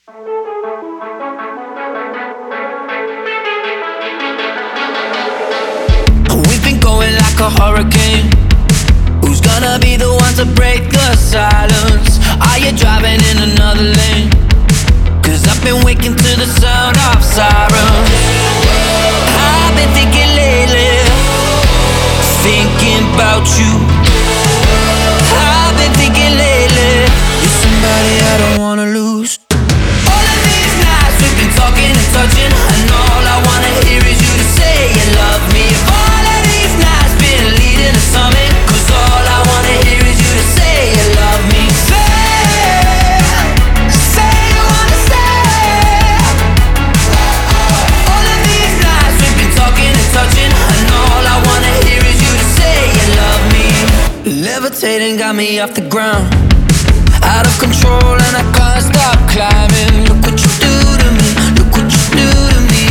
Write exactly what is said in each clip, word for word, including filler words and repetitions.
We've been going like a hurricane. Who's gonna be the one to break the silence? Are you driving in another lane? Cause I've been waking to the sound of sirens. I've been thinking lately, thinking about you. I've been thinking lately, you're somebody I don't wanna lose. All of these nights we've been talking and touching, and all I wanna hear is you to say you love me. All of these nights been leading to something, cause all I wanna hear is you to say you love me. Say, say you wanna say. All of these nights we've been talking and touching, and all I wanna hear is you to say you love me. Levitating got me off the ground, out of control and I can't stop climbing. Look what you do to me, look what you do to me.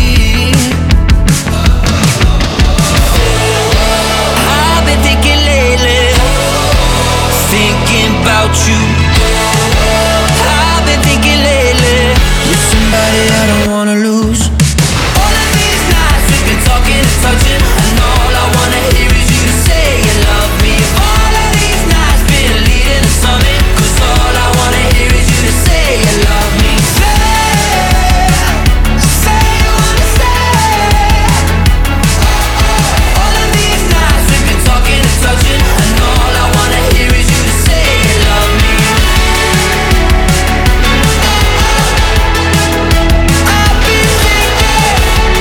I've been thinking lately, thinking about you. I've been thinking lately, you're somebody I don't wanna lose. All of these nights we've been talking and touching, and all I wanna hear is you to say you love me. All of these nights been leading to something, cause all I wanna hear is you to say you love me. Say, say you wanna say. All of these nights we've been talking and touching, and all I wanna hear is you to say you love me. I've been thinking,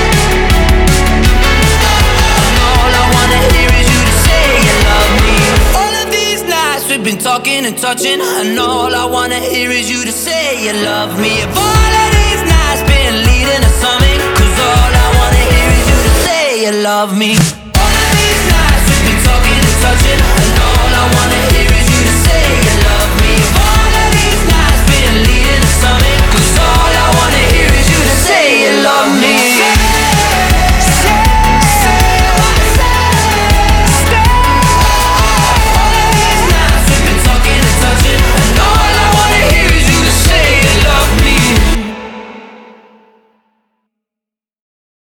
and all I wanna hear is you to say you love me. All of these nights we've been talking and touching, and all I wanna hear is you to say you love me. If all of these nights been leading to something, cause all I wanna hear is you to say you love me.